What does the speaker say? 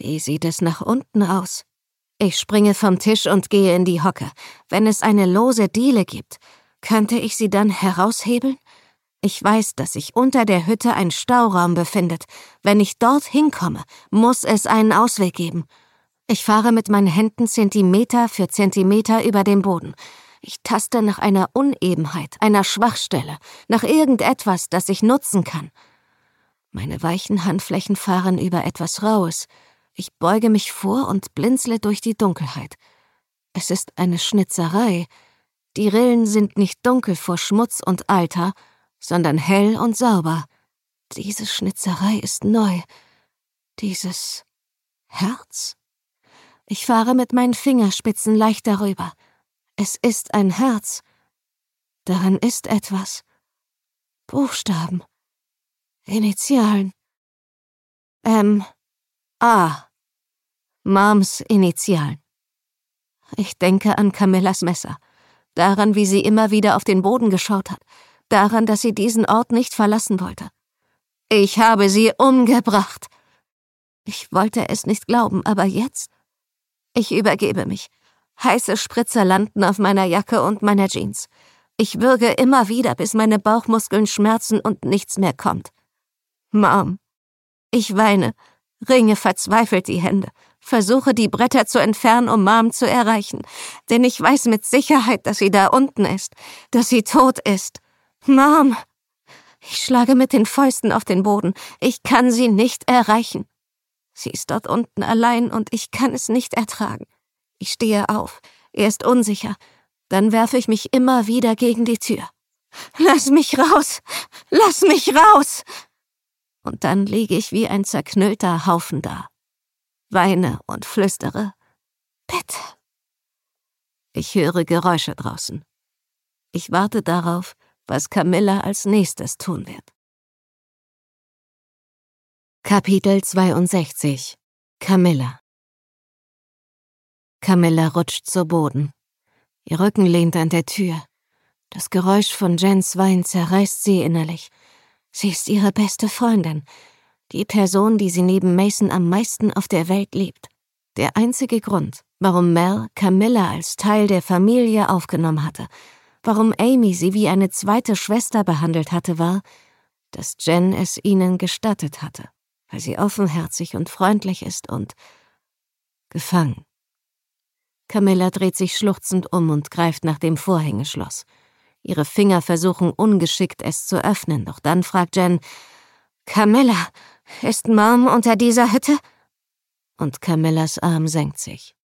Wie sieht es nach unten aus? Ich springe vom Tisch und gehe in die Hocke. Wenn es eine lose Diele gibt, könnte ich sie dann heraushebeln? Ich weiß, dass sich unter der Hütte ein Stauraum befindet. Wenn ich dort hinkomme, muss es einen Ausweg geben. Ich fahre mit meinen Händen Zentimeter für Zentimeter über den Boden. Ich taste nach einer Unebenheit, einer Schwachstelle, nach irgendetwas, das ich nutzen kann. Meine weichen Handflächen fahren über etwas Raues. Ich beuge mich vor und blinzle durch die Dunkelheit. Es ist eine Schnitzerei. Die Rillen sind nicht dunkel vor Schmutz und Alter, sondern hell und sauber. Diese Schnitzerei ist neu. Dieses Herz? Ich fahre mit meinen Fingerspitzen leicht darüber. Es ist ein Herz. Daran ist etwas. Buchstaben. Initialen. M.A. Moms Initialen. Ich denke an Camillas Messer. Daran, wie sie immer wieder auf den Boden geschaut hat. Daran, dass sie diesen Ort nicht verlassen wollte. Ich habe sie umgebracht. Ich wollte es nicht glauben, aber jetzt? Ich übergebe mich. Heiße Spritzer landen auf meiner Jacke und meiner Jeans. Ich würge immer wieder, bis meine Bauchmuskeln schmerzen und nichts mehr kommt. Mom. Ich weine, ringe verzweifelt die Hände, versuche die Bretter zu entfernen, um Mom zu erreichen, denn ich weiß mit Sicherheit, dass sie da unten ist, dass sie tot ist. Mom! Ich schlage mit den Fäusten auf den Boden. Ich kann sie nicht erreichen. Sie ist dort unten allein und ich kann es nicht ertragen. Ich stehe auf. Er ist unsicher. Dann werfe ich mich immer wieder gegen die Tür. Lass mich raus! Lass mich raus! Und dann liege ich wie ein zerknüllter Haufen da. Weine und flüstere. Bitte. Ich höre Geräusche draußen. Ich warte darauf, was Camilla als nächstes tun wird. Kapitel 62. Camilla. Camilla rutscht zu Boden. Ihr Rücken lehnt an der Tür. Das Geräusch von Jens Wein zerreißt sie innerlich. Sie ist ihre beste Freundin, die Person, die sie neben Mason am meisten auf der Welt liebt. Der einzige Grund, warum Mel Camilla als Teil der Familie aufgenommen hatte, warum Amy sie wie eine zweite Schwester behandelt hatte, war, dass Jen es ihnen gestattet hatte, weil sie offenherzig und freundlich ist und gefangen. Camilla dreht sich schluchzend um und greift nach dem Vorhängeschloss. Ihre Finger versuchen ungeschickt, es zu öffnen, doch dann fragt Jen, »Camilla, ist Mom unter dieser Hütte?« Und Camillas Arm senkt sich.